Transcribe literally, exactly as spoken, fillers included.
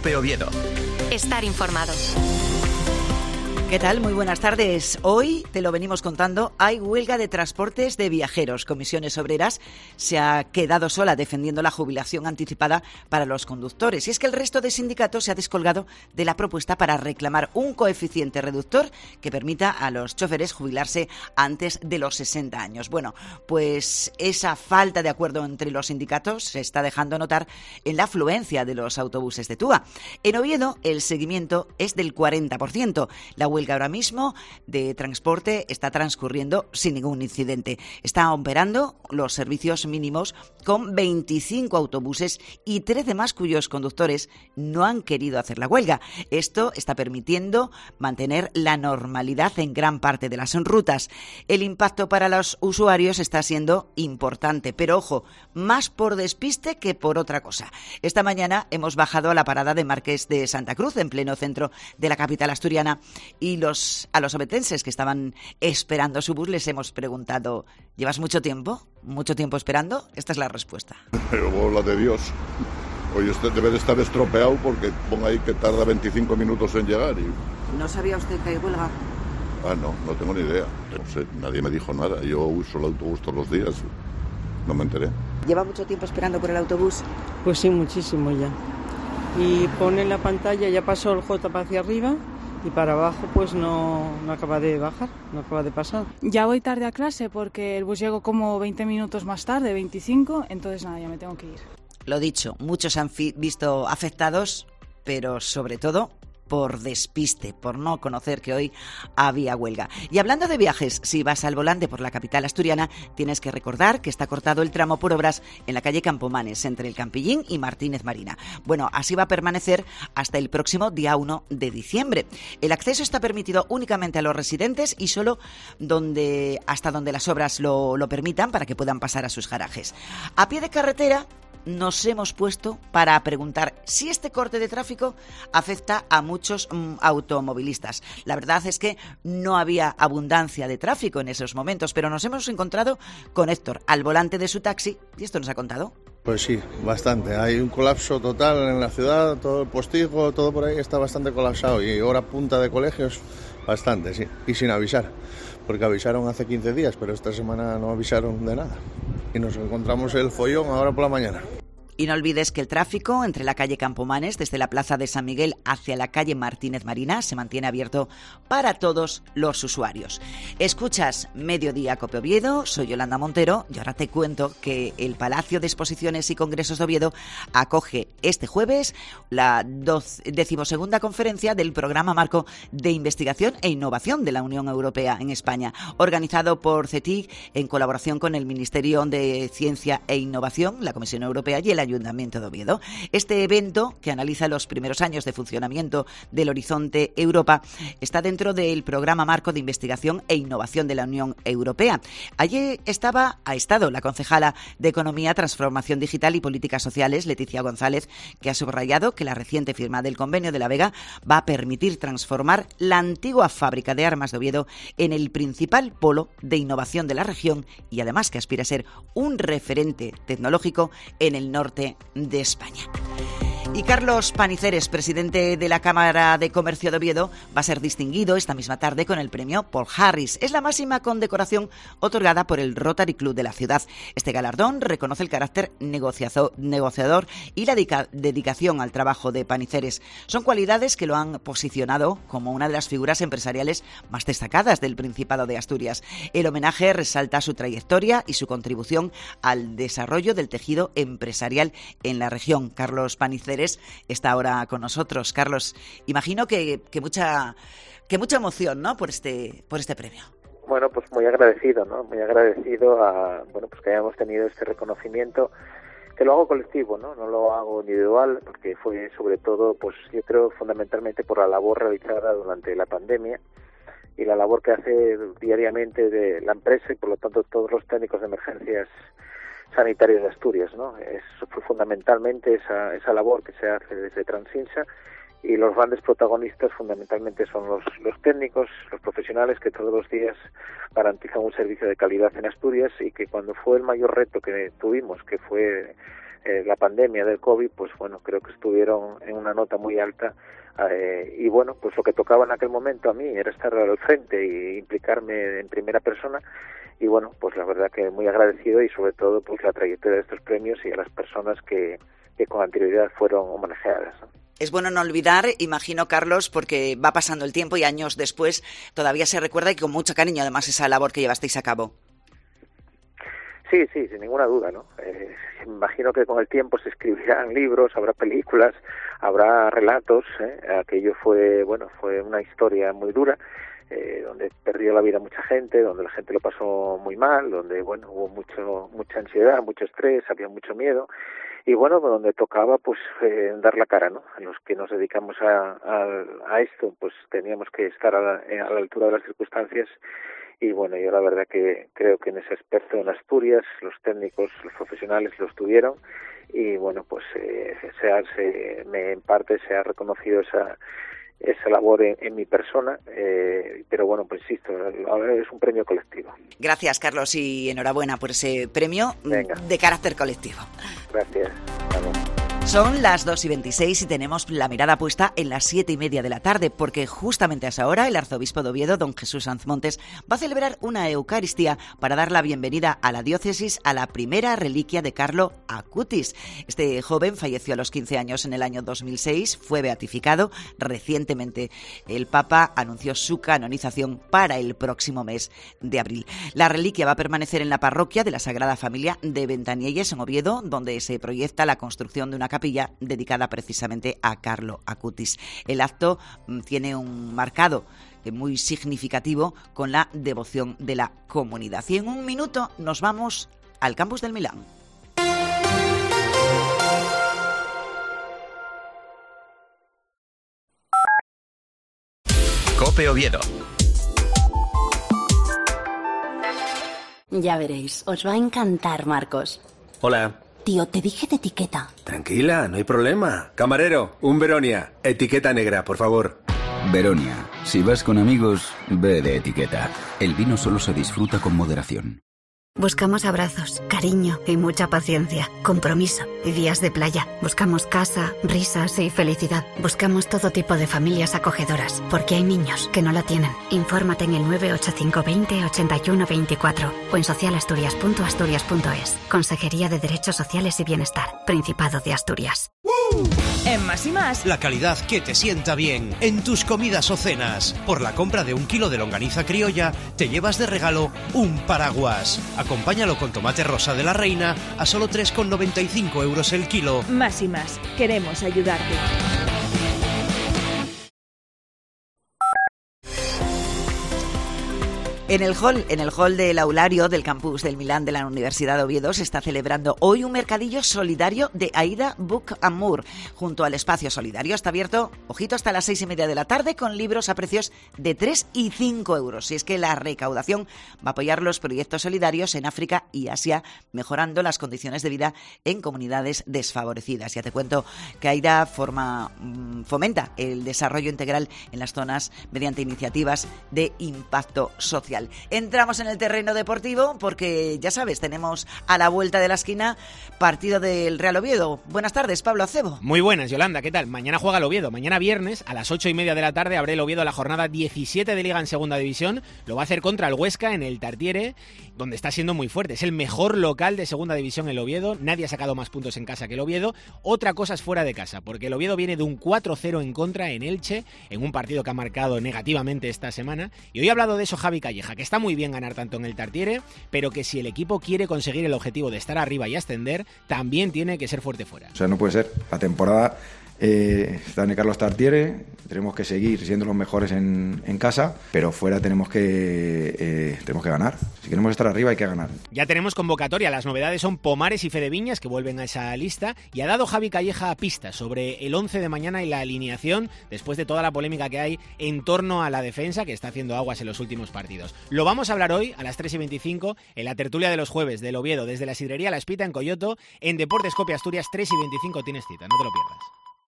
COPE Oviedo. Estar informado. ¿Qué tal? Muy buenas tardes. Hoy, te lo venimos contando, hay huelga de transportes de viajeros. Comisiones Obreras se ha quedado sola defendiendo la jubilación anticipada para los conductores. Y es que el resto de sindicatos se ha descolgado de la propuesta para reclamar un coeficiente reductor que permita a los choferes jubilarse antes de los sesenta años. Bueno, pues esa falta de acuerdo entre los sindicatos se está dejando notar en la afluencia de los autobuses de Túa. En Oviedo, el seguimiento es del cuarenta por ciento. La huelga ahora mismo de transporte está transcurriendo sin ningún incidente. Está operando los servicios mínimos con veinticinco autobuses y trece más cuyos conductores no han querido hacer la huelga. Esto está permitiendo mantener la normalidad en gran parte de las rutas. El impacto para los usuarios está siendo importante, pero ojo, más por despiste que por otra cosa. Esta mañana hemos bajado a la parada de Marqués de Santa Cruz, en pleno centro de la capital asturiana, y los, a los obetenses que estaban esperando su bus les hemos preguntado: ¿llevas mucho tiempo? ¿Mucho tiempo esperando? Esta es la respuesta. Pero bola de Dios. Hoy usted debe de estar estropeado porque ponga ahí que tarda veinticinco minutos en llegar. Y... ¿No sabía usted que hay huelga? Ah, no, no tengo ni idea. No sé, nadie me dijo nada. Yo uso el autobús todos los días. No me enteré. ¿Lleva mucho tiempo esperando por el autobús? Pues sí, muchísimo ya. Y pone en la pantalla, ya pasó el J para hacia arriba y para abajo pues no, no acaba de bajar, no acaba de pasar. Ya voy tarde a clase porque el bus llegó como veinte minutos más tarde, veinticinco, entonces nada, ya me tengo que ir. Lo dicho, muchos han fi- visto afectados, pero sobre todo por despiste, por no conocer que hoy había huelga. Y hablando de viajes, si vas al volante por la capital asturiana, tienes que recordar que está cortado el tramo por obras en la calle Campomanes, entre el Campillín y Martínez Marina. Bueno, así va a permanecer hasta el próximo día uno de diciembre. El acceso está permitido únicamente a los residentes y solo donde, hasta donde las obras lo, lo permitan, para que puedan pasar a sus garajes. A pie de carretera nos hemos puesto para preguntar si este corte de tráfico afecta a muchos mm, automovilistas. La verdad es que no había abundancia de tráfico en esos momentos, pero nos hemos encontrado con Héctor al volante de su taxi y esto nos ha contado. Pues sí, bastante. Hay un colapso total en la ciudad, todo el postigo, todo por ahí está bastante colapsado y hora punta de colegios, bastante, sí. Y sin avisar, porque avisaron hace quince días, pero esta semana no avisaron de nada. Y nos encontramos el follón ahora por la mañana. Y no olvides que el tráfico entre la calle Campomanes, desde la plaza de San Miguel hacia la calle Martínez Marina, se mantiene abierto para todos los usuarios. Escuchas Mediodía Cope Oviedo, soy Yolanda Montero y ahora te cuento que el Palacio de Exposiciones y Congresos de Oviedo acoge este jueves la decimosegunda conferencia del Programa Marco de Investigación e Innovación de la Unión Europea en España, organizado por CETIC en colaboración con el Ministerio de Ciencia e Innovación, la Comisión Europea y el Ayuntamiento de Oviedo. Este evento, que analiza los primeros años de funcionamiento del Horizonte Europa, está dentro del Programa Marco de Investigación e Innovación de la Unión Europea. Allí estaba, ha estado la concejala de Economía, Transformación Digital y Políticas Sociales, Leticia González, que ha subrayado que la reciente firma del Convenio de la Vega va a permitir transformar la antigua fábrica de armas de Oviedo en el principal polo de innovación de la región y además que aspira a ser un referente tecnológico en el norte de España. Y Carlos Paniceres, presidente de la Cámara de Comercio de Oviedo, va a ser distinguido esta misma tarde con el premio Paul Harris. Es la máxima condecoración otorgada por el Rotary Club de la ciudad. Este galardón reconoce el carácter negociador y la dedicación al trabajo de Paniceres. Son cualidades que lo han posicionado como una de las figuras empresariales más destacadas del Principado de Asturias. El homenaje resalta su trayectoria y su contribución al desarrollo del tejido empresarial en la región. Carlos Paniceres está ahora con nosotros. Carlos, imagino que, que mucha que mucha emoción, ¿no?, por este por este premio. Bueno, pues muy agradecido, ¿no? Muy agradecido a, bueno, pues que hayamos tenido este reconocimiento, que lo hago colectivo, ¿no? No lo hago individual, porque fue sobre todo, pues yo creo fundamentalmente por la labor realizada durante la pandemia y la labor que hace diariamente de la empresa y por lo tanto todos los técnicos de emergencias sanitarios de Asturias, ¿no? Es fundamentalmente esa, esa labor que se hace desde Transinsa y los grandes protagonistas fundamentalmente son los, los técnicos, los profesionales que todos los días garantizan un servicio de calidad en Asturias, y que cuando fue el mayor reto que tuvimos, que fue eh, la pandemia del COVID, pues bueno, creo que estuvieron en una nota muy alta. Eh, y bueno, pues lo que tocaba en aquel momento a mí era estar al frente e implicarme en primera persona, y bueno, pues la verdad que muy agradecido, y sobre todo pues la trayectoria de estos premios y a las personas que, que con anterioridad fueron homenajeadas, ¿no? Es bueno no olvidar, imagino, Carlos, porque va pasando el tiempo y años después todavía se recuerda, y con mucho cariño además, esa labor que llevasteis a cabo. Sí, sí, sin ninguna duda, ¿no? Eh, imagino que con el tiempo se escribirán libros, habrá películas, habrá relatos, ¿eh? Aquello fue, bueno, fue una historia muy dura, eh, donde perdió la vida mucha gente, donde la gente lo pasó muy mal, donde, bueno, hubo mucho, mucha ansiedad, mucho estrés, había mucho miedo, y bueno, donde tocaba pues eh, dar la cara, ¿no? Los que nos dedicamos a, a, a esto, pues teníamos que estar a la, a la altura de las circunstancias. Y bueno, yo la verdad que creo que en ese aspecto en Asturias los técnicos, los profesionales lo estuvieron, y bueno, pues eh, se ha, se, me, en parte se ha reconocido esa esa labor en, en mi persona, eh, pero bueno, pues insisto, es un premio colectivo. Gracias, Carlos, y enhorabuena por ese premio. Venga. De carácter colectivo. Gracias. Vamos. Son las dos y veintiséis y tenemos la mirada puesta en las siete y media de la tarde, porque justamente a esa hora el arzobispo de Oviedo, don Jesús Sanz Montes, va a celebrar una Eucaristía para dar la bienvenida a la diócesis a la primera reliquia de Carlo Acutis. Este joven falleció a los quince años en el año dos mil seis, fue beatificado. Recientemente el Papa anunció su canonización para el próximo mes de abril. La reliquia va a permanecer en la parroquia de la Sagrada Familia de Ventanielles, en Oviedo, donde se proyecta la construcción de una capilla dedicada precisamente a Carlo Acutis. El acto tiene un marcado muy significativo con la devoción de la comunidad. Y en un minuto nos vamos al campus del Milán. COPE Oviedo. Ya veréis, os va a encantar, Marcos. Hola. Tío, te dije de etiqueta. Tranquila, no hay problema. Camarero, un Veronia. Etiqueta negra, por favor. Veronia. Si vas con amigos, ve de etiqueta. El vino solo se disfruta con moderación. Buscamos abrazos, cariño y mucha paciencia, compromiso y días de playa. Buscamos casa, risas y felicidad. Buscamos todo tipo de familias acogedoras, porque hay niños que no la tienen. Infórmate en el nueve ocho cinco dos cero ocho uno dos cuatro o en socialasturias punto asturias punto es. Consejería de Derechos Sociales y Bienestar. Principado de Asturias. En Más y Más, la calidad que te sienta bien en tus comidas o cenas. Por la compra de un kilo de longaniza criolla, te llevas de regalo un paraguas. Acompáñalo con tomate rosa de la reina a solo tres con noventa y cinco euros el kilo. Más y Más, queremos ayudarte. En el hall, en el hall del aulario del campus del Milán de la Universidad de Oviedo se está celebrando hoy un mercadillo solidario de Aida Book and More. Junto al espacio solidario está abierto, ojito, hasta las seis y media de la tarde, con libros a precios de tres y cinco euros. Y es que la recaudación va a apoyar los proyectos solidarios en África y Asia, mejorando las condiciones de vida en comunidades desfavorecidas. Ya te cuento que Aida forma, fomenta el desarrollo integral en las zonas mediante iniciativas de impacto social. Entramos en el terreno deportivo porque, ya sabes, tenemos a la vuelta de la esquina partido del Real Oviedo. Buenas tardes, Pablo Acebo. Muy buenas, Yolanda, ¿qué tal? Mañana juega el Oviedo. Mañana viernes a las ocho y media de la tarde abre el Oviedo la jornada diecisiete de Liga en Segunda División. Lo va a hacer contra el Huesca en el Tartiere, donde está siendo muy fuerte. Es el mejor local de Segunda División el Oviedo. Nadie ha sacado más puntos en casa que el Oviedo. Otra cosa es fuera de casa, porque el Oviedo viene de un cuatro cero en contra en Elche, en un partido que ha marcado negativamente esta semana. Y hoy ha hablado de eso Javi Calleja, que está muy bien ganar tanto en el Tartiere, pero que si el equipo quiere conseguir el objetivo de estar arriba y ascender, también tiene que ser fuerte fuera. O sea, no puede ser. La temporada eh, está en Carlos Tartiere, tenemos que seguir siendo los mejores en, en casa, pero fuera tenemos que eh, tenemos que ganar. Si queremos estar arriba hay que ganar. Ya tenemos convocatoria. Las novedades son Pomares y Fede Viñas, que vuelven a esa lista, y ha dado Javi Calleja pistas sobre el once de mañana y la alineación, después de toda la polémica que hay en torno a la defensa, que está haciendo aguas en los últimos partidos. Lo vamos a hablar hoy a las tres y veinticinco en la tertulia de los jueves del Oviedo, desde la sidrería La Espita en Coyoto, en Deportes Cope Asturias. Tres y veinticinco tienes cita, no te lo pierdas.